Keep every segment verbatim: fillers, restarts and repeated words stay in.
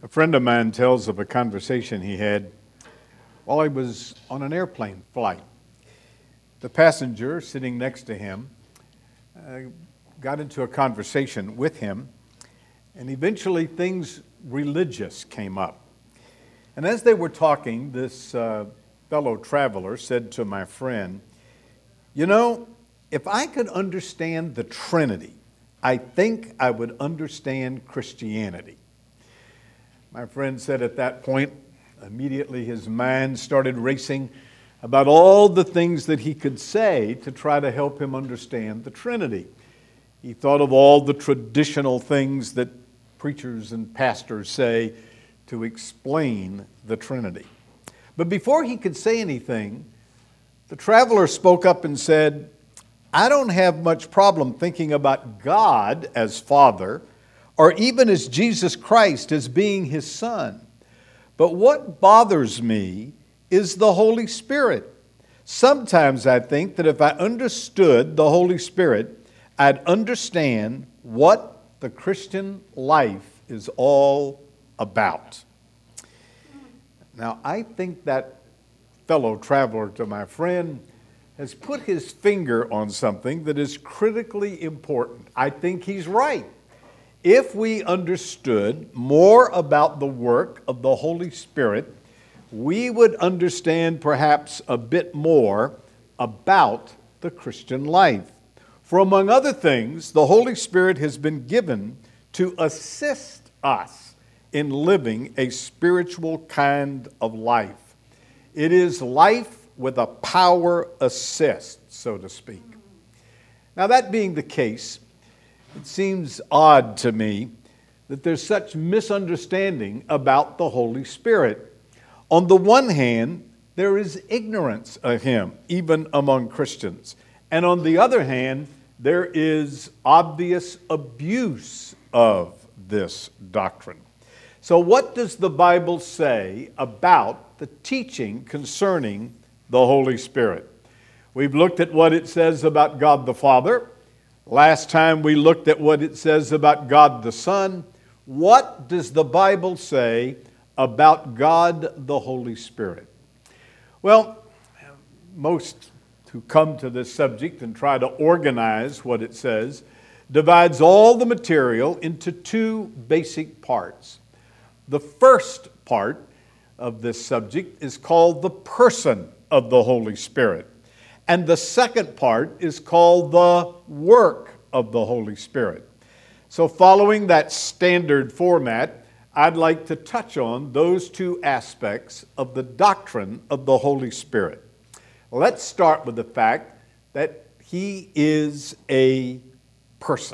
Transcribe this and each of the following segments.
A friend of mine tells of a conversation he had while he was on an airplane flight. The passenger sitting next to him uh, got into a conversation with him, and eventually things religious came up. And as they were talking, this uh, fellow traveler said to my friend, "You know, if I could understand the Trinity, I think I would understand Christianity." My friend said at that point, immediately his mind started racing about all the things that he could say to try to help him understand the Trinity. He thought of all the traditional things that preachers and pastors say to explain the Trinity. But before he could say anything, the traveler spoke up and said, "I don't have much problem thinking about God as Father, or even as Jesus Christ as being His Son. But what bothers me is the Holy Spirit. Sometimes I think that if I understood the Holy Spirit, I'd understand what the Christian life is all about." Now, I think that fellow traveler to my friend has put his finger on something that is critically important. I think he's right. If we understood more about the work of the Holy Spirit, we would understand perhaps a bit more about the Christian life. For among other things, the Holy Spirit has been given to assist us in living a spiritual kind of life. It is life with a power assist, so to speak. Now, that being the case, it seems odd to me that there's such misunderstanding about the Holy Spirit. On the one hand, there is ignorance of Him, even among Christians. And on the other hand, there is obvious abuse of this doctrine. So what does the Bible say about the teaching concerning the Holy Spirit? We've looked at what it says about God the Father. Last time we looked at what it says about God the Son. What does the Bible say about God the Holy Spirit? Well, most who come to this subject and try to organize what it says divides all the material into two basic parts. The first part of this subject is called the person of the Holy Spirit. And the second part is called the work of the Holy Spirit. So following that standard format, I'd like to touch on those two aspects of the doctrine of the Holy Spirit. Let's start with the fact that He is a person.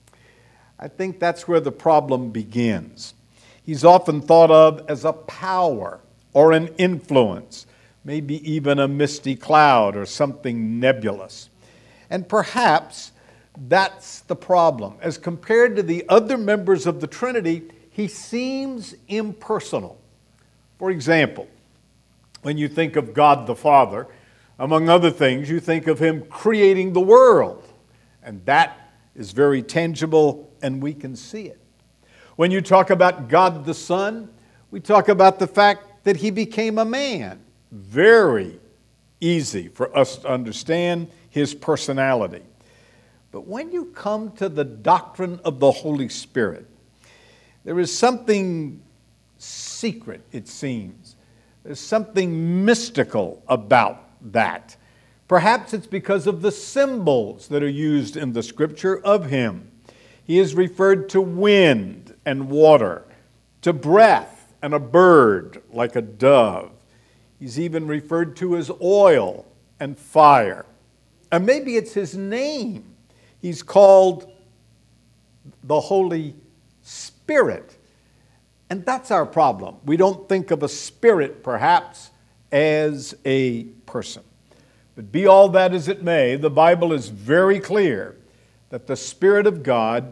I think that's where the problem begins. He's often thought of as a power or an influence, maybe even a misty cloud or something nebulous. And perhaps that's the problem. As compared to the other members of the Trinity, He seems impersonal. For example, when you think of God the Father, among other things, you think of Him creating the world. And that is very tangible, and we can see it. When you talk about God the Son, we talk about the fact that He became a man. Very easy for us to understand His personality. But when you come to the doctrine of the Holy Spirit, there is something secret, it seems. There's something mystical about that. Perhaps it's because of the symbols that are used in the Scripture of Him. He is referred to wind and water, to breath and a bird like a dove. He's even referred to as oil and fire. And maybe it's His name. He's called the Holy Spirit. And that's our problem. We don't think of a spirit, perhaps, as a person. But be all that as it may, the Bible is very clear that the Spirit of God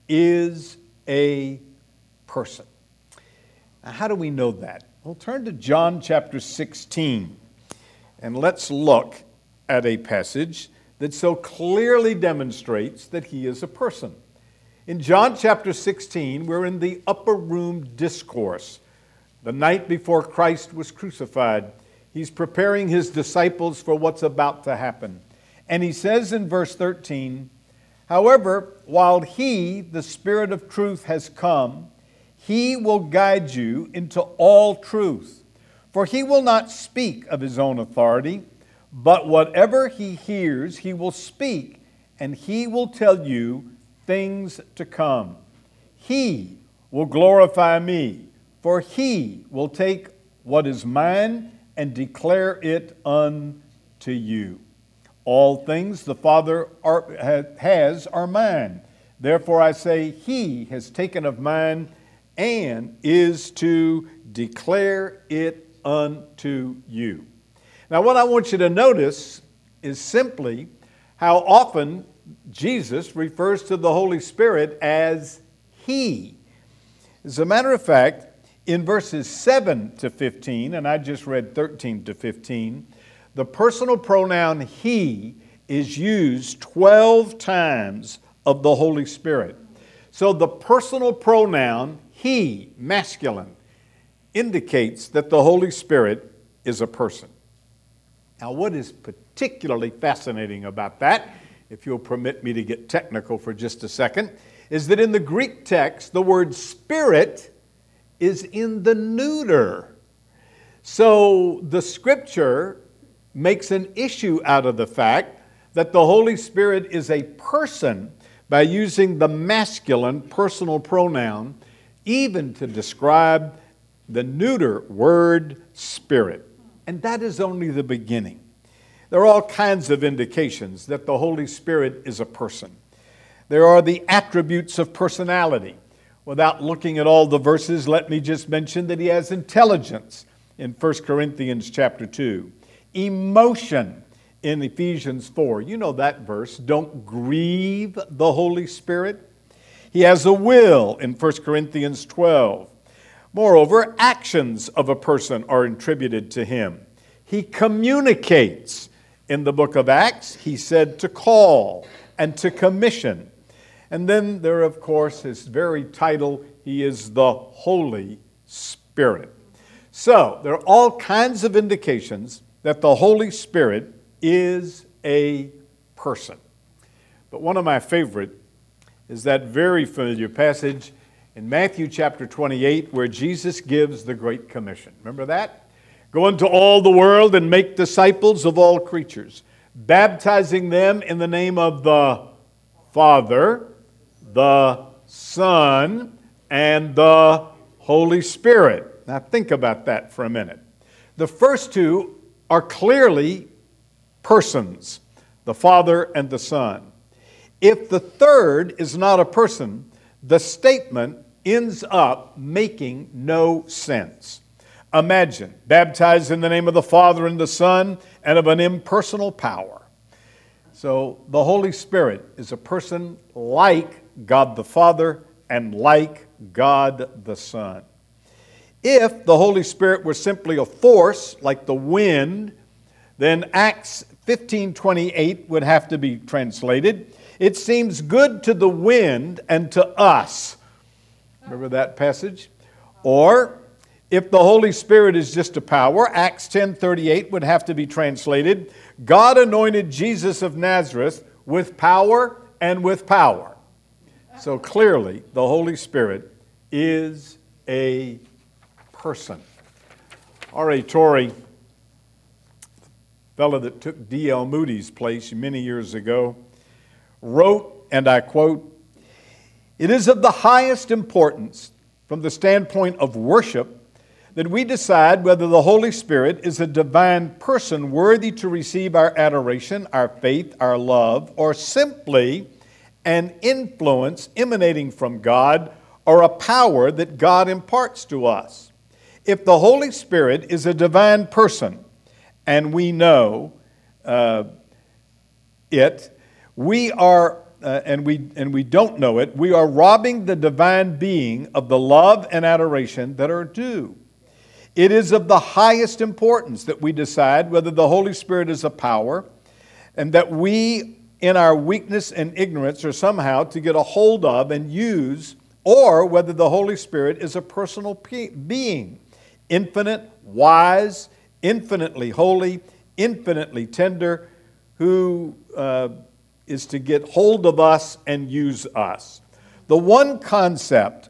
is a person. Now, how do we know that? Well, turn to John chapter sixteen, and let's look at a passage that so clearly demonstrates that He is a person. In John chapter sixteen, we're in the upper room discourse. The night before Christ was crucified, he's preparing his disciples for what's about to happen. And he says in verse thirteen, "However, while he, the Spirit of truth, has come, he will guide you into all truth. For he will not speak of his own authority, but whatever he hears, he will speak, and he will tell you things to come. He will glorify me, for he will take what is mine and declare it unto you. All things the Father are, has are mine. Therefore I say, he has taken of mine and is to declare it unto you." Now, what I want you to notice is simply how often Jesus refers to the Holy Spirit as He. As a matter of fact, in verses seven to fifteen, and I just read thirteen to fifteen, the personal pronoun He is used twelve times of the Holy Spirit. So the personal pronoun He, masculine, indicates that the Holy Spirit is a person. Now, what is particularly fascinating about that, if you'll permit me to get technical for just a second, is that in the Greek text, the word spirit is in the neuter. So the Scripture makes an issue out of the fact that the Holy Spirit is a person by using the masculine personal pronoun, even to describe the neuter word spirit. And that is only the beginning. There are all kinds of indications that the Holy Spirit is a person. There are the attributes of personality. Without looking at all the verses, let me just mention that he has intelligence in First Corinthians chapter two. Emotion in Ephesians four. You know that verse, don't grieve the Holy Spirit. He has a will in First Corinthians twelve. Moreover, actions of a person are attributed to him. He communicates. In the book of Acts, he said to call and to commission. And then there, of course, his very title, he is the Holy Spirit. So there are all kinds of indications that the Holy Spirit is a person. But one of my favorite is that very familiar passage in Matthew chapter twenty-eight where Jesus gives the Great Commission. Remember that? Go into all the world and make disciples of all creatures, baptizing them in the name of the Father, the Son, and the Holy Spirit. Now think about that for a minute. The first two are clearly persons, the Father and the Son. If the third is not a person, the statement ends up making no sense. Imagine, baptized in the name of the Father and the Son and of an impersonal power. So the Holy Spirit is a person like God the Father and like God the Son. If the Holy Spirit were simply a force like the wind, then Acts fifteen twenty-eight would have to be translated. It seems good to the wind and to us. Remember that passage? Or if the Holy Spirit is just a power, Acts ten thirty-eight would have to be translated. God anointed Jesus of Nazareth with power and with power. So clearly, the Holy Spirit is a person. R A Torrey, fellow that took D L Moody's place many years ago, wrote, and I quote, "It is of the highest importance from the standpoint of worship that we decide whether the Holy Spirit is a divine person worthy to receive our adoration, our faith, our love, or simply an influence emanating from God or a power that God imparts to us. If the Holy Spirit is a divine person, and we know uh, it, we are, uh, and we and we don't know it, we are robbing the divine being of the love and adoration that are due. It is of the highest importance that we decide whether the Holy Spirit is a power, and that we in our weakness and ignorance are somehow to get a hold of and use, or whether the Holy Spirit is a personal pe- being, infinite, wise, infinitely holy, infinitely tender, who uh, is to get hold of us and use us. The one concept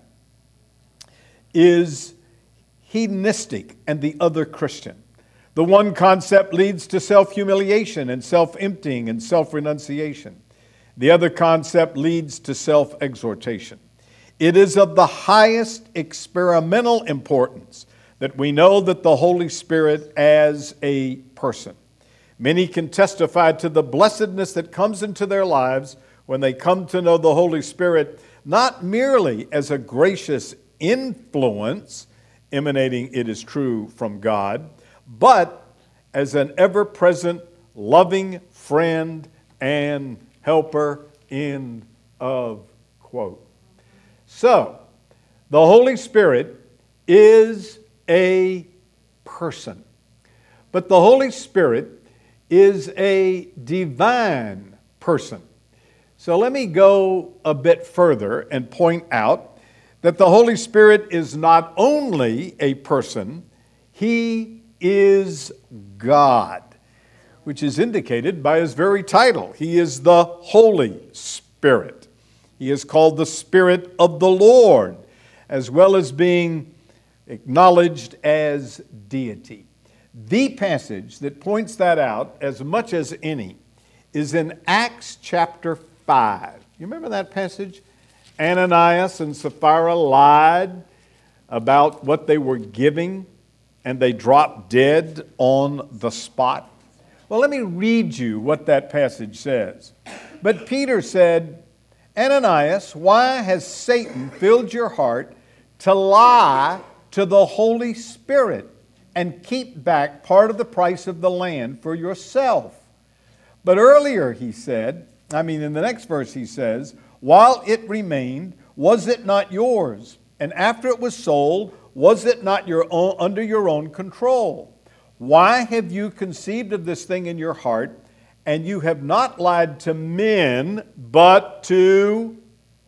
is hedonistic and the other Christian. The one concept leads to self-humiliation and self-emptying and self-renunciation. The other concept leads to self-exhortation. It is of the highest experimental importance that we know that the Holy Spirit as a person. Many can testify to the blessedness that comes into their lives when they come to know the Holy Spirit, not merely as a gracious influence emanating, it is true, from God, but as an ever-present, loving friend and helper, end of quote. So, the Holy Spirit is a person, but the Holy Spirit is a divine person. So let me go a bit further and point out that the Holy Spirit is not only a person, He is God, which is indicated by His very title. He is the Holy Spirit. He is called the Spirit of the Lord, as well as being acknowledged as deity. The passage that points that out as much as any is in Acts chapter five. You remember that passage? Ananias and Sapphira lied about what they were giving, and they dropped dead on the spot. Well, let me read you what that passage says. But Peter said, Ananias, why has Satan filled your heart to lie to the Holy Spirit and keep back part of the price of the land for yourself? But earlier he said, I mean in the next verse he says, while it remained, was it not yours? And after it was sold, was it not your own, under your own control? Why have you conceived of this thing in your heart, and you have not lied to men, but to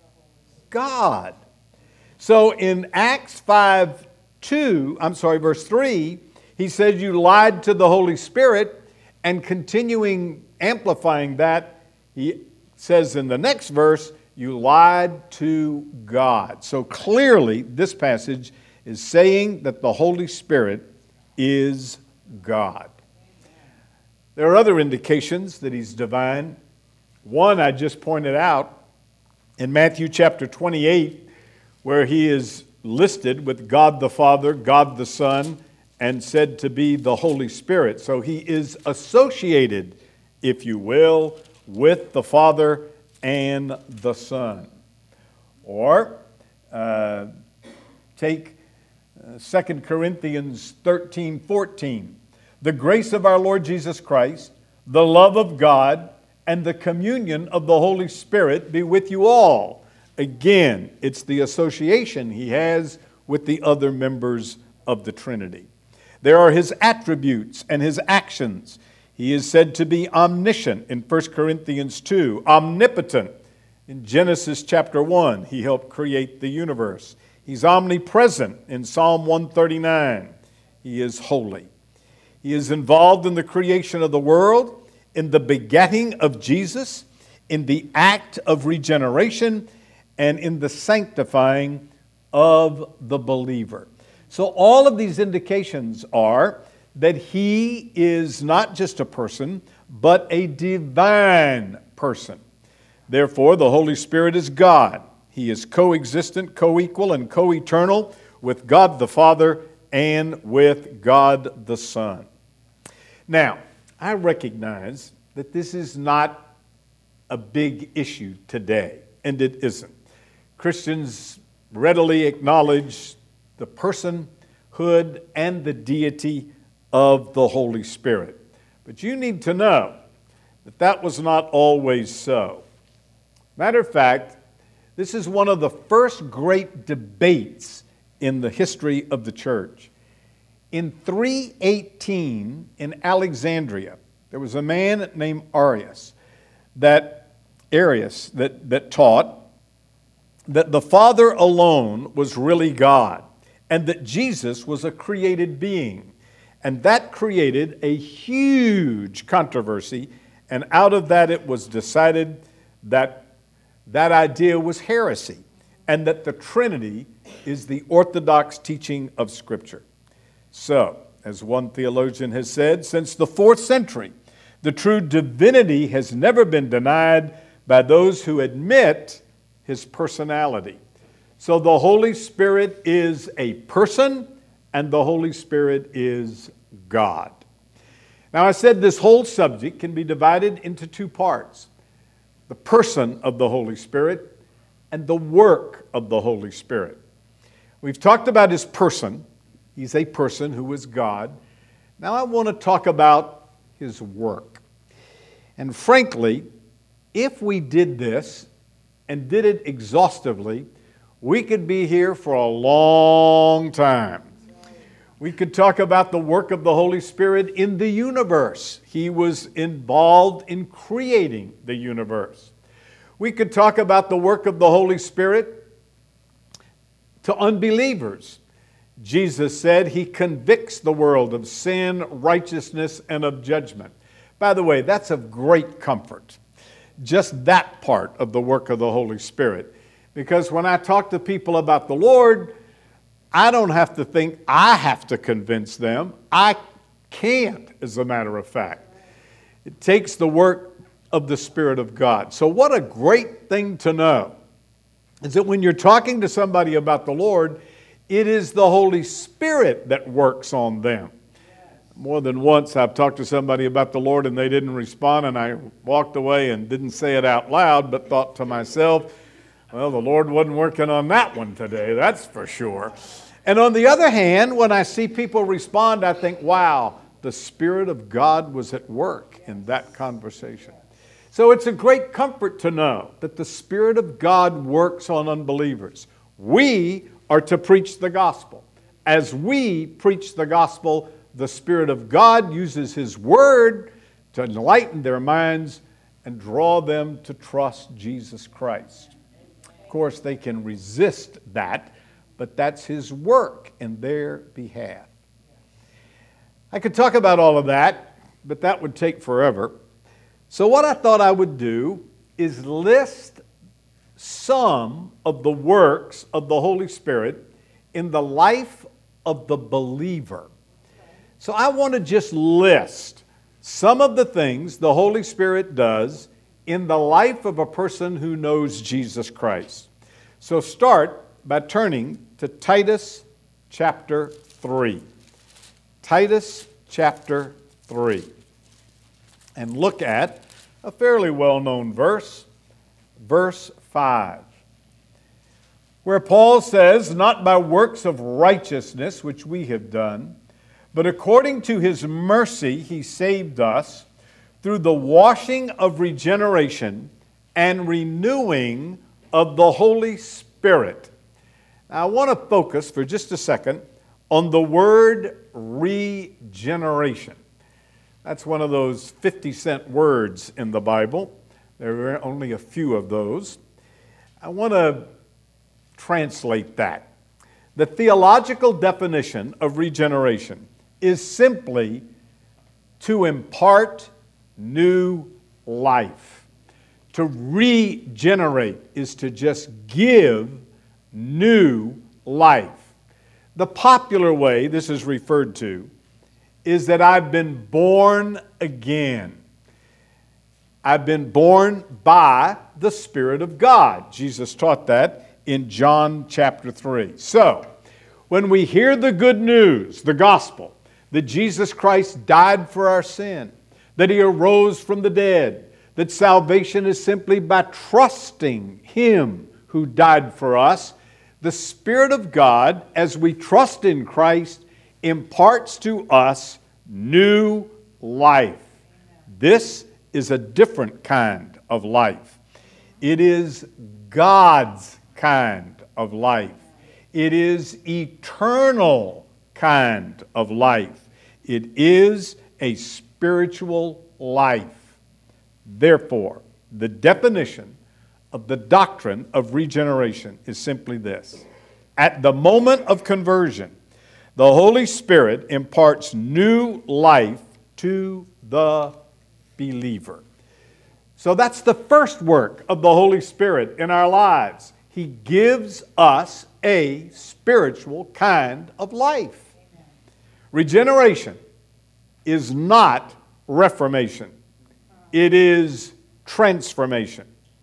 God? So in Acts five two, I'm sorry, verse three, he says you lied to the Holy Spirit, and continuing, amplifying that, he says in the next verse, you lied to God. So clearly, this passage is saying that the Holy Spirit is God. There are other indications that He's divine. One I just pointed out in Matthew chapter twenty-eight, where He is listed with God the Father, God the Son, and said to be the Holy Spirit. So He is associated, if you will, with the Father and the Son. Or uh, take uh, Second Corinthians thirteen fourteen. The grace of our Lord Jesus Christ, the love of God, and the communion of the Holy Spirit be with you all. Again, it's the association He has with the other members of the Trinity. There are His attributes and His actions. He is said to be omniscient in First Corinthians two, omnipotent in Genesis chapter one. He helped create the universe. He's omnipresent in Psalm one thirty-nine. He is holy. He is involved in the creation of the world, in the begetting of Jesus, in the act of regeneration, and in the sanctifying of the believer. So all of these indications are that He is not just a person, but a divine person. Therefore, the Holy Spirit is God. He is co-existent, co-equal, and co-eternal with God the Father and with God the Son. Now, I recognize that this is not a big issue today, and it isn't. Christians readily acknowledge the personhood and the deity of the Holy Spirit. But you need to know that that was not always so. Matter of fact, this is one of the first great debates in the history of the church. In three eighteen in Alexandria, there was a man named Arius. that Arius, that, that taught that the Father alone was really God and that Jesus was a created being. And that created a huge controversy, and out of that it was decided that that idea was heresy and that the Trinity is the orthodox teaching of Scripture. So, as one theologian has said, since the fourth century, the true divinity has never been denied by those who admit his personality. So the Holy Spirit is a person, and the Holy Spirit is God. Now, I said this whole subject can be divided into two parts: the person of the Holy Spirit and the work of the Holy Spirit. We've talked about his person. He's a person who is God. Now I want to talk about his work. And frankly, if we did this and did it exhaustively, we could be here for a long time. We could talk about the work of the Holy Spirit in the universe. He was involved in creating the universe. We could talk about the work of the Holy Spirit to unbelievers. Jesus said he convicts the world of sin, righteousness, and of judgment. By the way, that's of great comfort, just that part of the work of the Holy Spirit. Because when I talk to people about the Lord, I don't have to think I have to convince them. I can't, as a matter of fact. It takes the work of the Spirit of God. So what a great thing to know is that when you're talking to somebody about the Lord, it is the Holy Spirit that works on them. More than once I've talked to somebody about the Lord and they didn't respond, and I walked away and didn't say it out loud, but thought to myself, well, the Lord wasn't working on that one today, that's for sure. And on the other hand, when I see people respond, I think, wow, the Spirit of God was at work in that conversation. So it's a great comfort to know that the Spirit of God works on unbelievers. We are to preach the gospel. As we preach the gospel, the Spirit of God uses His Word to enlighten their minds and draw them to trust Jesus Christ. Of course, they can resist that, but that's His work in their behalf. I could talk about all of that, but that would take forever. So what I thought I would do is list some of the works of the Holy Spirit in the life of the believer. So I want to just list some of the things the Holy Spirit does in the life of a person who knows Jesus Christ. So start by turning to Titus chapter three. Titus chapter three. And look at a fairly well-known verse, verse five, where Paul says, "Not by works of righteousness which we have done, but according to His mercy He saved us through the washing of regeneration and renewing of the Holy Spirit." Now, I want to focus for just a second on the word regeneration. That's one of those fifty cent words in the Bible. There are only a few of those. I want to translate that. The theological definition of regeneration is simply to impart new life. To regenerate is to just give new life. The popular way this is referred to is that I've been born again. I've been born by the Spirit of God. Jesus taught that in John chapter three. So, when we hear the good news, the gospel, that Jesus Christ died for our sin, that He arose from the dead, that salvation is simply by trusting Him who died for us, the Spirit of God, as we trust in Christ, imparts to us new life. This is a different kind of life. It is God's kind of life. It is eternal kind of life. It is a spiritual life. Therefore, The definition of the doctrine of regeneration is simply this. At the moment of conversion, the Holy Spirit imparts new life to the believer. So that's the first work of the Holy Spirit in our lives. He gives us a spiritual kind of life. Amen. Regeneration is not reformation. It is transformation.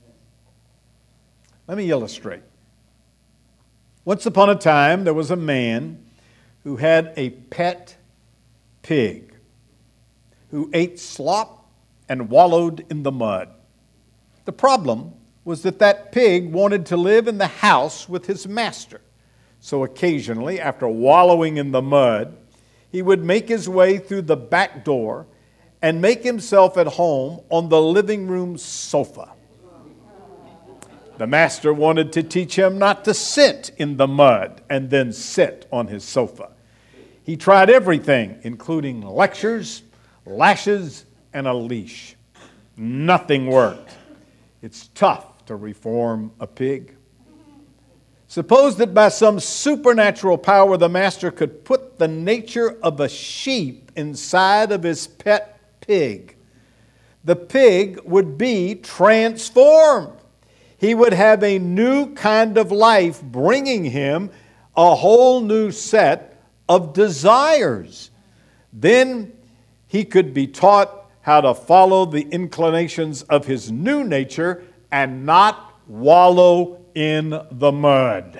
Let me illustrate. Once upon a time, there was a man who had a pet pig who ate slop and wallowed in the mud. The problem was that that pig wanted to live in the house with his master. So occasionally, after wallowing in the mud, he would make his way through the back door and make himself at home on the living room sofa. The master wanted to teach him not to sit in the mud and then sit on his sofa. He tried everything, including lectures, lashes, and a leash. Nothing worked. It's tough to reform a pig. Suppose that by some supernatural power the master could put the nature of a sheep inside of his pet pig. The pig would be transformed. He would have a new kind of life, bringing him a whole new set of desires. Then he could be taught how to follow the inclinations of his new nature and not wallow in the mud.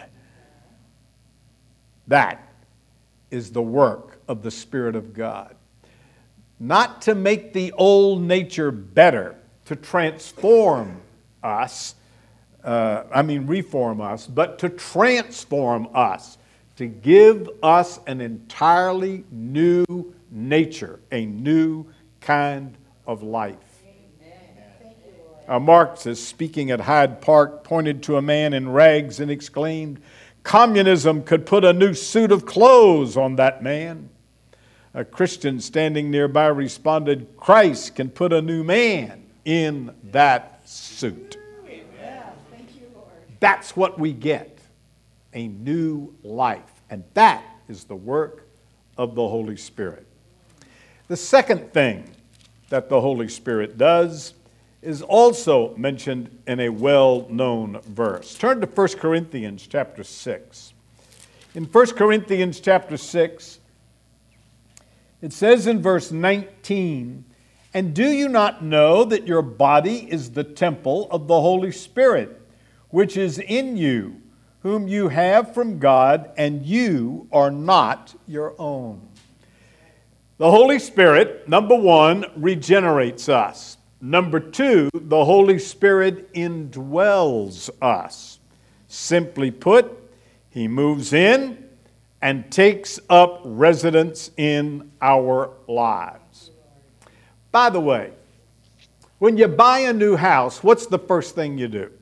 That is the work of the Spirit of God. Not to make the old nature better, to transform us, uh, I mean reform us, but to transform us, to give us an entirely new nature, a new kind of life. Uh, Marx, speaking at Hyde Park, pointed to a man in rags and exclaimed, "Communism could put a new suit of clothes on that man." A Christian standing nearby responded, "Christ can put a new man in that suit." That's what we get, a new life. And that is the work of the Holy Spirit. The second thing that the Holy Spirit does is also mentioned in a well-known verse. Turn to First Corinthians chapter six. In First Corinthians chapter six, it says in verse nineteen, "And do you not know that your body is the temple of the Holy Spirit, which is in you, whom you have from God, and you are not your own?" The Holy Spirit, number one, regenerates us. Number two, the Holy Spirit indwells us. Simply put, He moves in and takes up residence in our lives. By the way, when you buy a new house, what's the first thing you do?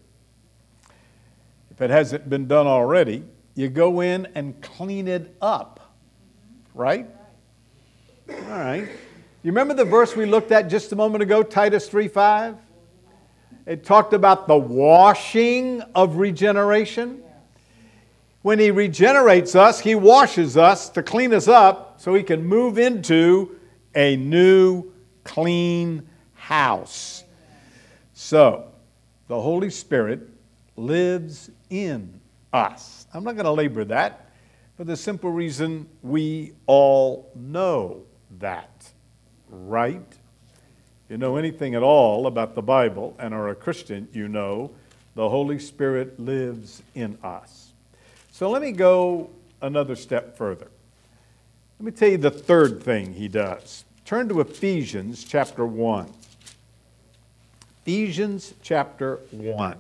If it hasn't been done already, you go in and clean it up, right? All right. You remember the verse we looked at just a moment ago, Titus three five? It talked about the washing of regeneration. When He regenerates us, He washes us to clean us up so He can move into a new, clean house. So, the Holy Spirit lives in us. I'm not going to labor that for the simple reason we all know that. Right? If you know anything at all about the Bible and are a Christian, you know the Holy Spirit lives in us. So let me go another step further. Let me tell you the third thing He does. Turn to Ephesians chapter one. Ephesians chapter one.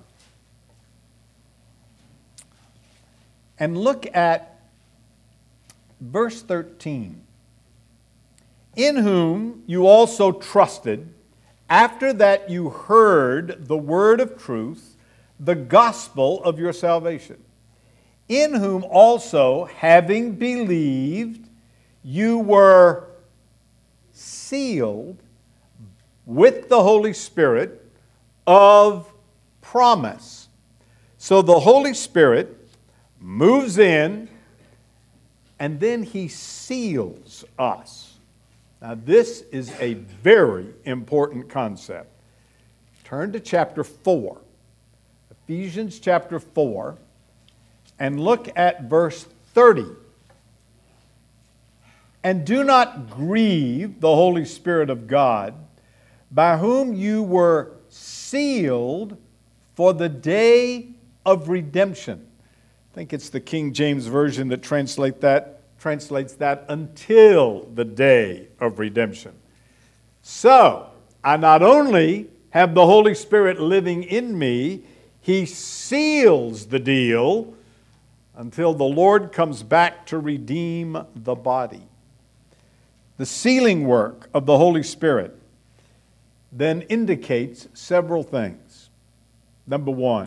And look at verse thirteen. "In whom you also trusted, after that you heard the word of truth, the gospel of your salvation. In whom also, having believed, you were sealed with the Holy Spirit, of promise. So the Holy Spirit moves in, and then He seals us. Now, this is a very important concept. Turn to chapter four, Ephesians chapter four, and look at verse thirty. And do not grieve the Holy Spirit of God, by whom you were sealed for the day of redemption. I think it's the King James Version that translate that, translates that until the day of redemption. So, I not only have the Holy Spirit living in me, He seals the deal until the Lord comes back to redeem the body. The sealing work of the Holy Spirit then indicates several things. Number one,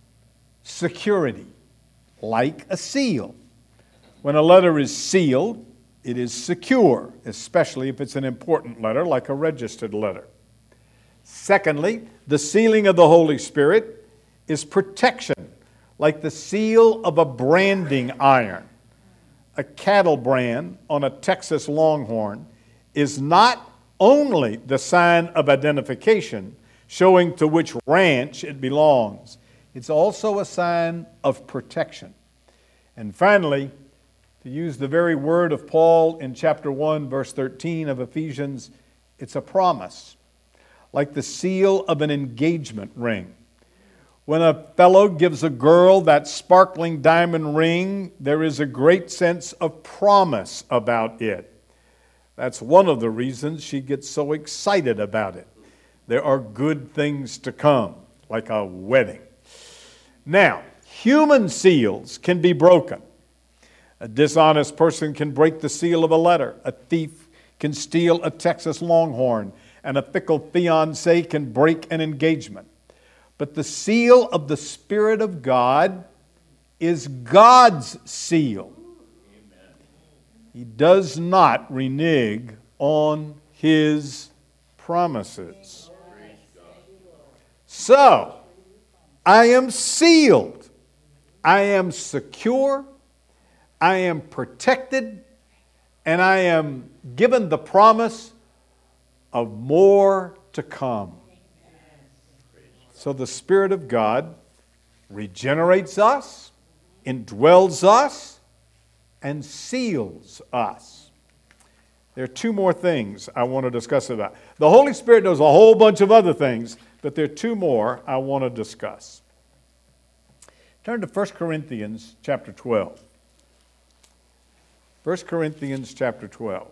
security, like a seal. When a letter is sealed, it is secure, especially if it's an important letter, like a registered letter. Secondly, the sealing of the Holy Spirit is protection, like the seal of a branding iron. A cattle brand on a Texas Longhorn is not only the sign of identification, showing to which ranch it belongs, it's also a sign of protection. And finally, to use the very word of Paul in chapter one, verse thirteen of Ephesians, it's a promise, like the seal of an engagement ring. When a fellow gives a girl that sparkling diamond ring, there is a great sense of promise about it. That's one of the reasons she gets so excited about it. There are good things to come, like a wedding. Now, human seals can be broken. A dishonest person can break the seal of a letter. A thief can steal a Texas Longhorn, and a fickle fiancé can break an engagement. But the seal of the Spirit of God is God's seal. Amen. He does not renege on His promises. So, I am sealed. I am secure. I am protected. And I am given the promise of more to come. So the Spirit of God regenerates us, indwells us, and seals us. There are two more things I want to discuss about. The Holy Spirit does a whole bunch of other things, but there are two more I want to discuss. Turn to First Corinthians chapter twelve. First Corinthians chapter twelve.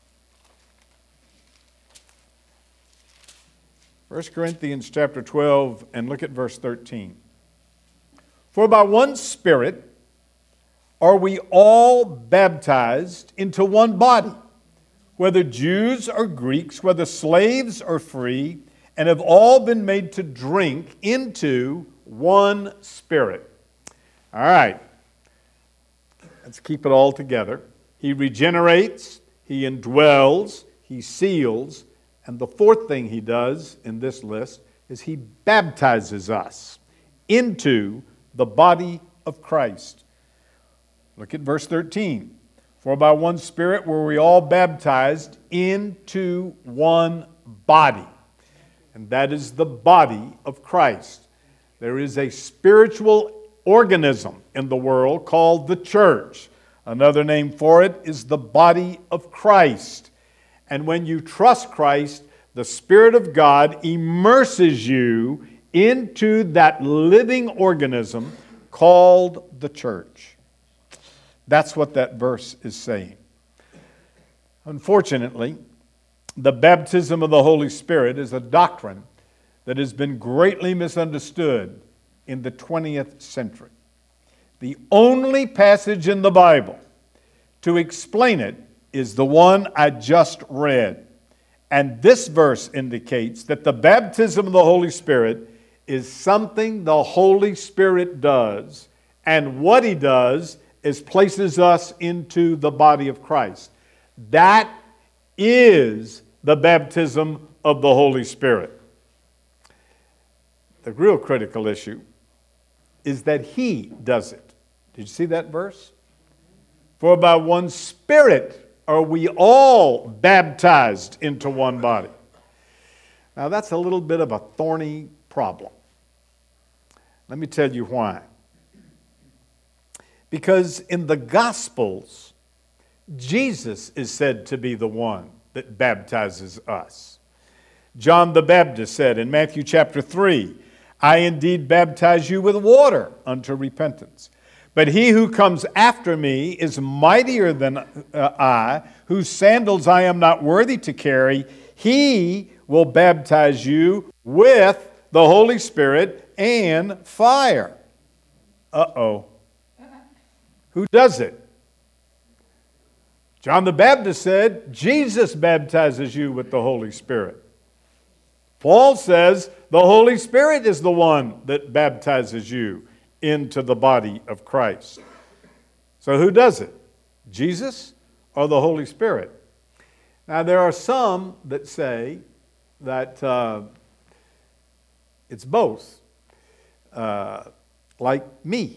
First Corinthians chapter twelve, and look at verse thirteen. For by one Spirit are we all baptized into one body, whether Jews or Greeks, whether slaves or free, and have all been made to drink into one Spirit. All right, let's keep it all together. He regenerates, He indwells, He seals, and the fourth thing He does in this list is He baptizes us into the body of Christ. Look at verse thirteen. For by one Spirit were we all baptized into one body. And that is the body of Christ. There is a spiritual organism in the world called the church. Another name for it is the body of Christ. And when you trust Christ, the Spirit of God immerses you into that living organism called the church. That's what that verse is saying. Unfortunately, the baptism of the Holy Spirit is a doctrine that has been greatly misunderstood in the twentieth century. The only passage in the Bible to explain it is the one I just read. And this verse indicates that the baptism of the Holy Spirit is something the Holy Spirit does, and what He does is places us into the body of Christ. That is the baptism of the Holy Spirit. the real critical issue is that he does it. Did you see that verse? For by one Spirit are we all baptized into one body. Now that's a little bit of a thorny problem. Let me tell you why. Because in the Gospels, Jesus is said to be the one that baptizes us. John the Baptist said in Matthew chapter three, I indeed baptize you with water unto repentance. But he who comes after me is mightier than uh, I, whose sandals I am not worthy to carry. He will baptize you with the Holy Spirit and fire. Uh-oh. Who does it? John the Baptist said, Jesus baptizes you with the Holy Spirit. Paul says the Holy Spirit is the one that baptizes you into the body of Christ. So who does it? Jesus or the Holy Spirit? Now there are some that say that uh, it's both, uh, like me.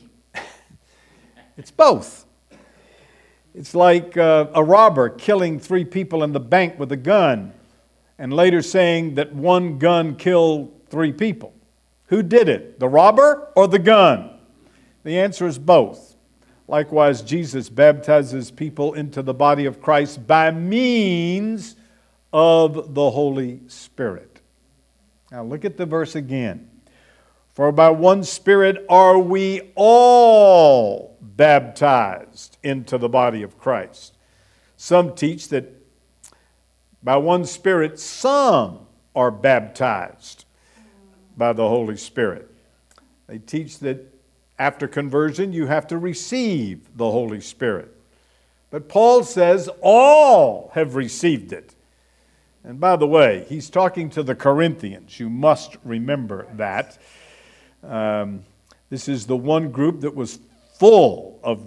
It's both. It's like uh, a robber killing three people in the bank with a gun and later saying that one gun killed three people. Who did it? The robber or the gun? The answer is both. Likewise, Jesus baptizes people into the body of Christ by means of the Holy Spirit. Now look at the verse again. For by one Spirit are we all baptized into the body of Christ. Some teach that by one Spirit some are baptized by the Holy Spirit. They teach that after conversion you have to receive the Holy Spirit. But Paul says all have received it. And by the way, he's talking to the Corinthians. You must remember that. Um, this is the one group that was full of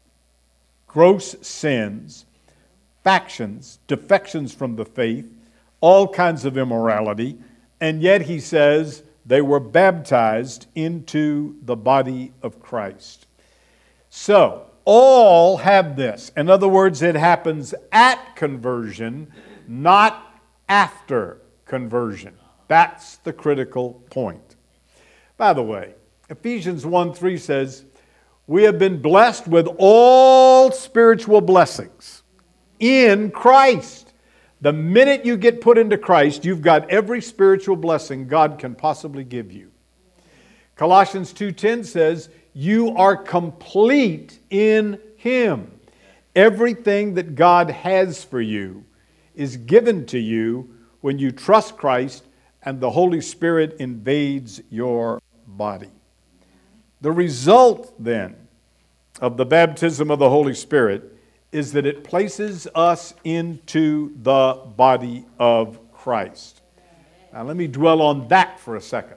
gross sins, factions, defections from the faith, all kinds of immorality, and yet he says they were baptized into the body of Christ. So, all have this. In other words, it happens at conversion, not after conversion. That's the critical point. By the way, Ephesians one three says, we have been blessed with all spiritual blessings in Christ. The minute you get put into Christ, you've got every spiritual blessing God can possibly give you. Colossians two ten says, you are complete in Him. Everything that God has for you is given to you when you trust Christ and the Holy Spirit invades your body. The result, then, of the baptism of the Holy Spirit is that it places us into the body of Christ. Now, let me dwell on that for a second.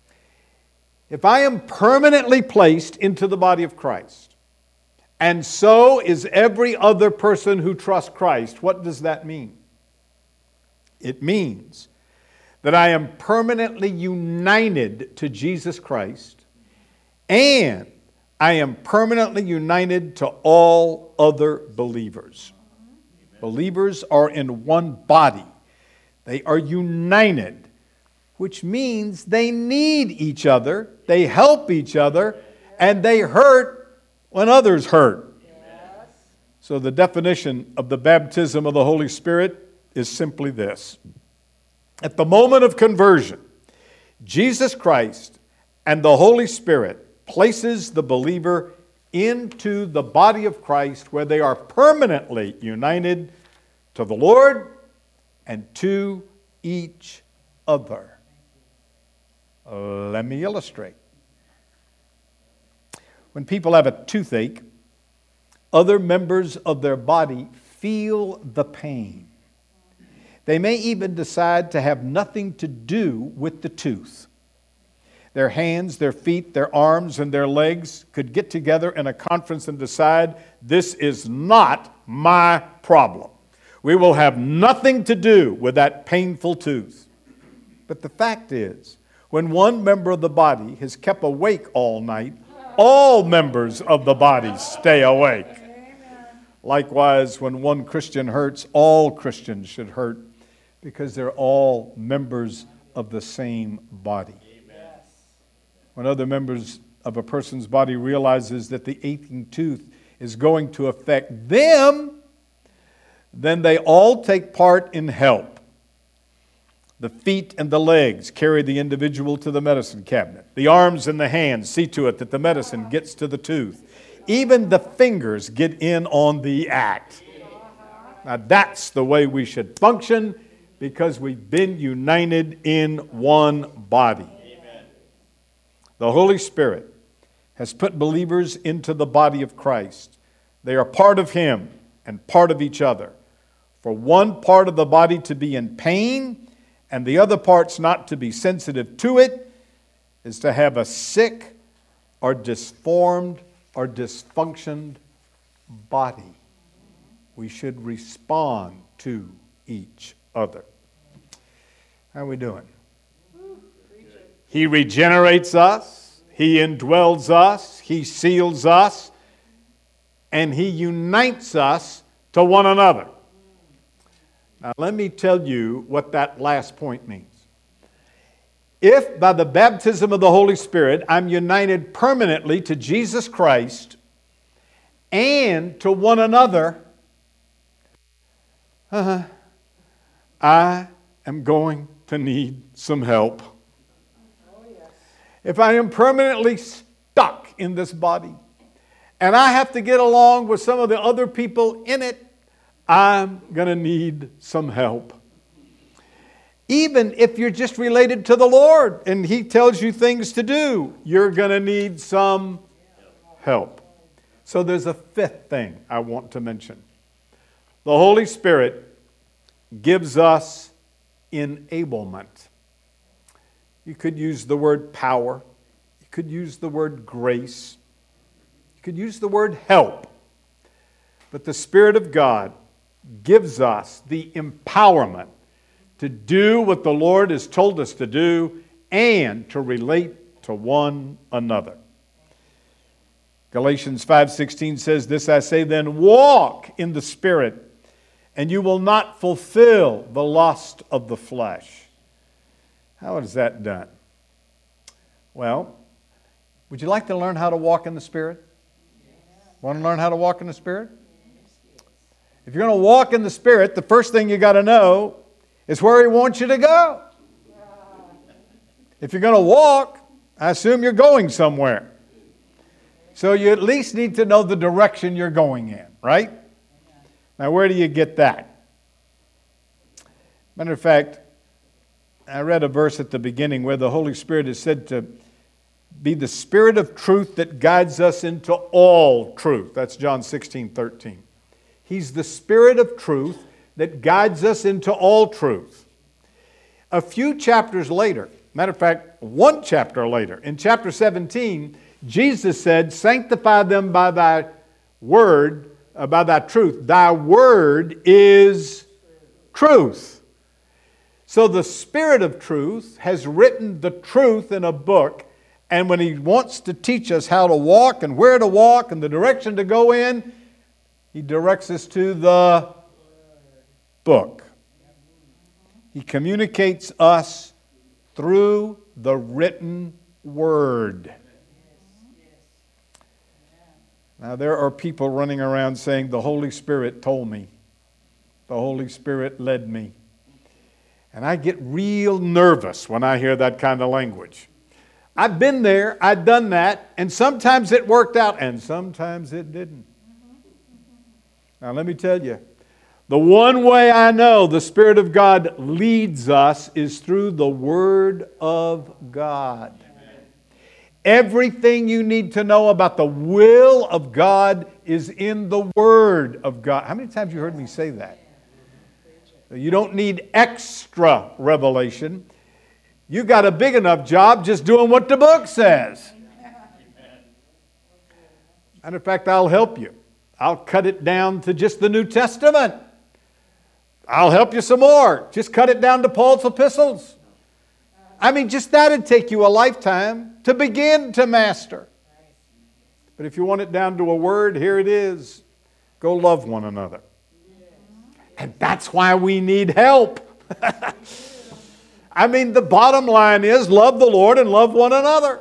If I am permanently placed into the body of Christ, and so is every other person who trusts Christ, what does that mean? It means that I am permanently united to Jesus Christ, and I am permanently united to all other believers. Believers are in one body. They are united, which means they need each other, they help each other, and they hurt when others hurt. Yes. So the definition of the baptism of the Holy Spirit is simply this. At the moment of conversion, Jesus Christ and the Holy Spirit places the believer into the body of Christ where they are permanently united to the Lord and to each other. Let me illustrate. When people have a toothache, other members of their body feel the pain. They may even decide to have nothing to do with the tooth. Their hands, their feet, their arms, and their legs could get together in a conference and decide, this is not my problem. We will have nothing to do with that painful tooth. But the fact is, When one member of the body is kept awake all night, all members of the body stay awake. Likewise, when one Christian hurts, all Christians should hurt because they're all members of the same body. When other members of a person's body realizes that the aching tooth is going to affect them, then they all take part in help. The feet and the legs carry the individual to the medicine cabinet. The arms and the hands see to it that the medicine gets to the tooth. Even the fingers get in on the act. Now that's the way we should function because we've been united in one body. The Holy Spirit has put believers into the body of Christ. They are part of Him and part of each other. For one part of the body to be in pain and the other parts not to be sensitive to it is to have a sick or disformed or dysfunctioned body. We should respond to each other. How are we doing? He regenerates us. He indwells us. He seals us. And He unites us to one another. Now let me tell you what that last point means. If by the baptism of the Holy Spirit I'm united permanently to Jesus Christ and to one another, uh, I am going to need some help. If I am permanently stuck in this body and I have to get along with some of the other people in it, I'm going to need some help. Even if you're just related to the Lord and He tells you things to do, you're going to need some help. So there's a fifth thing I want to mention. The Holy Spirit gives us enablement. You could use the word power. You could use the word grace. You could use the word help. But the Spirit of God gives us the empowerment to do what the Lord has told us to do and to relate to one another. Galatians five sixteen says, "This I say then, walk in the Spirit, and you will not fulfill the lust of the flesh." How is that done? Well, would you like to learn how to walk in the Spirit? Want to learn how to walk in the Spirit? If you're going to walk in the Spirit, the first thing you got to know is where He wants you to go. If you're going to walk, I assume you're going somewhere. So you at least need to know the direction you're going in, right? Now, where do you get that? Matter of fact, I read a verse at the beginning where the Holy Spirit is said to be the Spirit of truth that guides us into all truth. That's John sixteen thirteen. He's the Spirit of truth that guides us into all truth. A few chapters later, matter of fact, one chapter later, in chapter seventeen, Jesus said, "Sanctify them by thy word, uh, by thy truth. Thy word is truth." So the Spirit of truth has written the truth in a book, and when He wants to teach us how to walk and where to walk and the direction to go in, He directs us to the book. He communicates us through the written word. Now, there are people running around saying, "The Holy Spirit told me. The Holy Spirit led me." And I get real nervous when I hear that kind of language. I've been there, I've done that, and sometimes it worked out, and sometimes it didn't. Now, let me tell you, the one way I know the Spirit of God leads us is through the Word of God. Amen. Everything you need to know about the will of God is in the Word of God. How many times have you heard me say that? You don't need extra revelation. You got a big enough job just doing what the book says. Matter of fact, I'll help you. I'll cut it down to just the New Testament. I'll help you some more. Just cut it down to Paul's epistles. I mean, just that'd take you a lifetime to begin to master. But if you want it down to a word, here it is. Go love one another. And that's why we need help. I mean, the bottom line is love the Lord and love one another.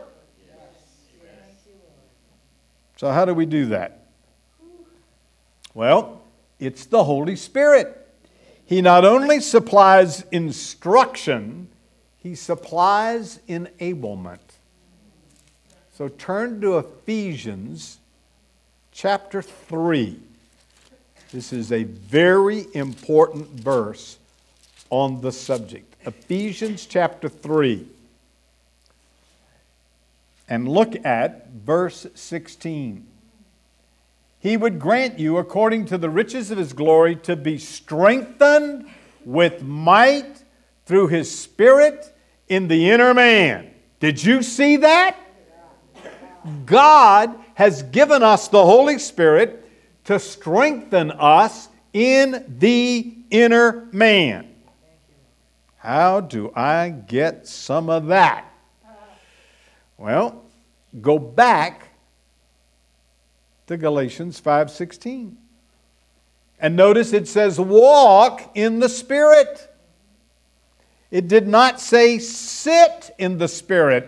So how do we do that? Well, it's the Holy Spirit. He not only supplies instruction, He supplies enablement. So turn to Ephesians chapter three. This is a very important verse on the subject. Ephesians chapter three. And look at verse sixteen. He would grant you, according to the riches of His glory, to be strengthened with might through His Spirit in the inner man. Did you see that? God has given us the Holy Spirit to strengthen us in the inner man. How do I get some of that? Well, go back to Galatians five sixteen. And notice it says, walk in the Spirit. It did not say sit in the Spirit.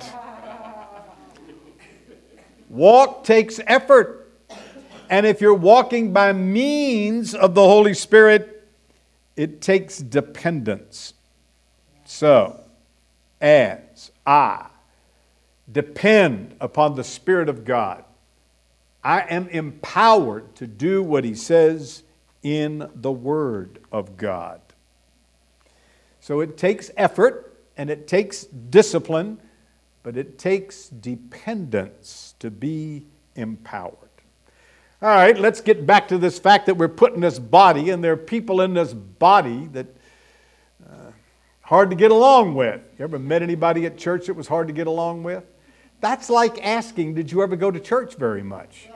Walk takes effort. And if you're walking by means of the Holy Spirit, it takes dependence. So, as I depend upon the Spirit of God, I am empowered to do what He says in the Word of God. So it takes effort and it takes discipline, but it takes dependence to be empowered. All right, let's get back to this fact that we're put in this body, and there are people in this body that uh, hard to get along with. You ever met anybody at church that was hard to get along with? That's like asking, did you ever go to church very much?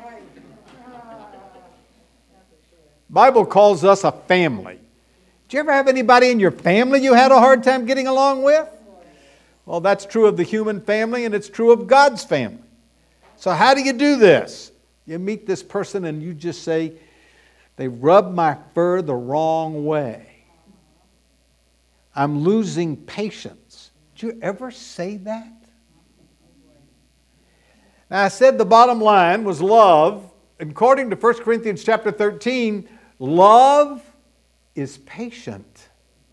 Bible calls us a family. Did you ever have anybody in your family you had a hard time getting along with? Well, that's true of the human family, and it's true of God's family. So how do you do this? You meet this person and you just say, they rub my fur the wrong way. I'm losing patience. Did you ever say that? Now, I said the bottom line was love. According to First Corinthians chapter thirteen, love is patient.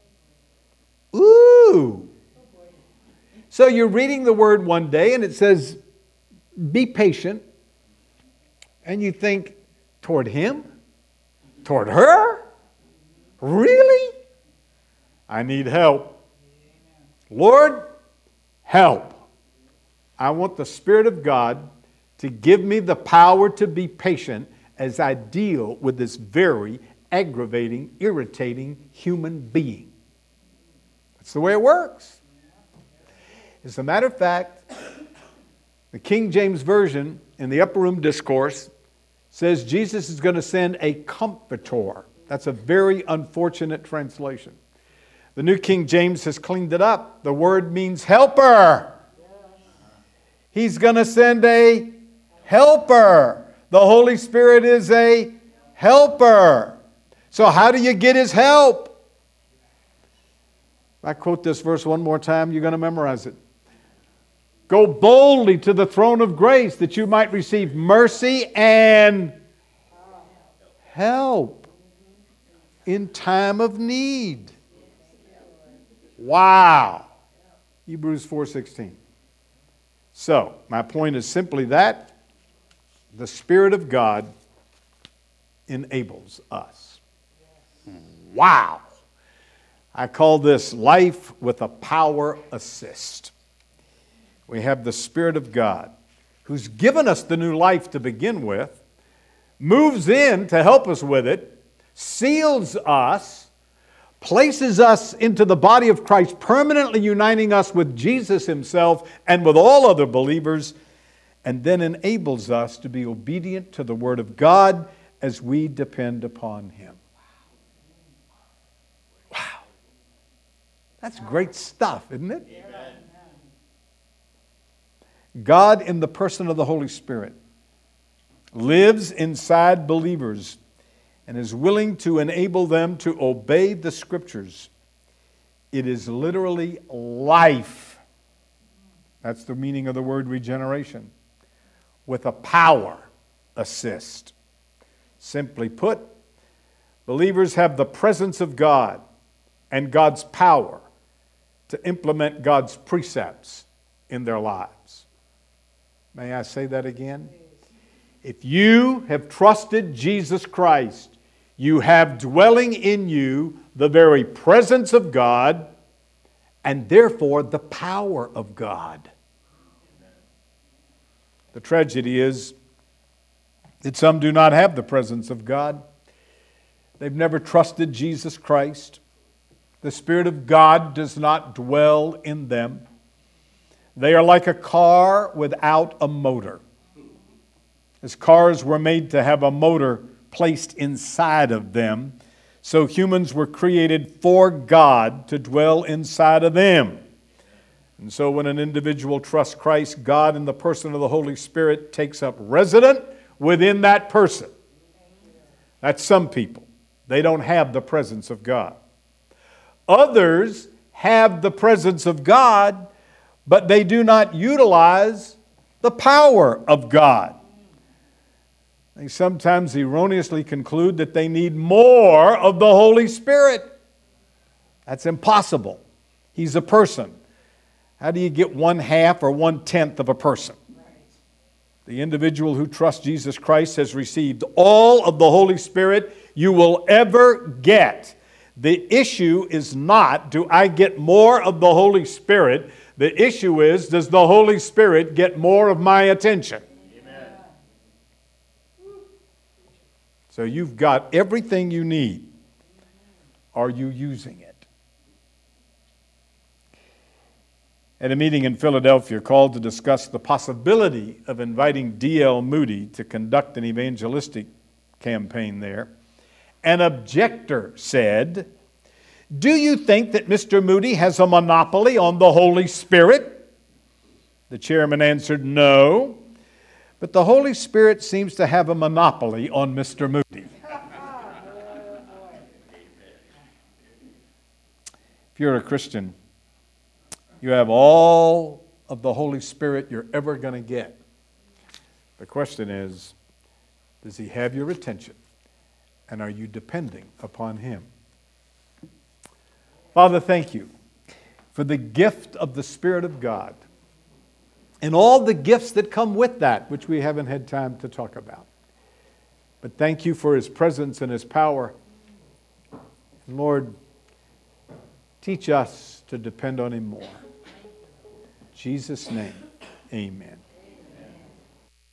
Ooh! So you're reading the word one day and it says, be patient. And you think, toward him? Toward her? Really? I need help. Lord, help. I want the Spirit of God to give me the power to be patient as I deal with this very aggravating, irritating human being. That's the way it works. As a matter of fact, the King James Version in the Upper Room Discourse says Jesus is going to send a comforter. That's a very unfortunate translation. The New King James has cleaned it up. The word means helper. He's going to send a helper. The Holy Spirit is a helper. So how do you get His help? If I quote this verse one more time, you're going to memorize it. Go boldly to the throne of grace that you might receive mercy and help in time of need. Wow. Hebrews four sixteen. So, my point is simply that the Spirit of God enables us. Wow. I call this life with a power assist. We have the Spirit of God who's given us the new life to begin with, moves in to help us with it, seals us, places us into the body of Christ, permanently uniting us with Jesus Himself and with all other believers, and then enables us to be obedient to the Word of God as we depend upon Him. Wow. That's great stuff, isn't it? God in the person of the Holy Spirit lives inside believers and is willing to enable them to obey the Scriptures, it is literally life. That's the meaning of the word regeneration. With a power assist. Simply put, believers have the presence of God and God's power to implement God's precepts in their lives. May I say that again? If you have trusted Jesus Christ, you have dwelling in you the very presence of God and therefore the power of God. The tragedy is that some do not have the presence of God. They've never trusted Jesus Christ. The Spirit of God does not dwell in them. They are like a car without a motor. As cars were made to have a motor placed inside of them, so humans were created for God to dwell inside of them. And so when an individual trusts Christ, God in the person of the Holy Spirit takes up residence within that person. That's some people. They don't have the presence of God. Others have the presence of God, but they do not utilize the power of God. They sometimes erroneously conclude that they need more of the Holy Spirit. That's impossible. He's a person. How do you get one half or one tenth of a person? The individual who trusts Jesus Christ has received all of the Holy Spirit you will ever get. The issue is not, do I get more of the Holy Spirit? The issue is, does the Holy Spirit get more of my attention? Amen. So you've got everything you need. Are you using it? At a meeting in Philadelphia called to discuss the possibility of inviting D L Moody to conduct an evangelistic campaign there, an objector said, "Do you think that Mister Moody has a monopoly on the Holy Spirit?" The chairman answered, "No, but the Holy Spirit seems to have a monopoly on Mister Moody." If you're a Christian, you have all of the Holy Spirit you're ever going to get. The question is, does He have your attention? And are you depending upon Him? Father, thank you for the gift of the Spirit of God and all the gifts that come with that, which we haven't had time to talk about. But thank you for His presence and His power. And Lord, teach us to depend on Him more. In Jesus' name, amen.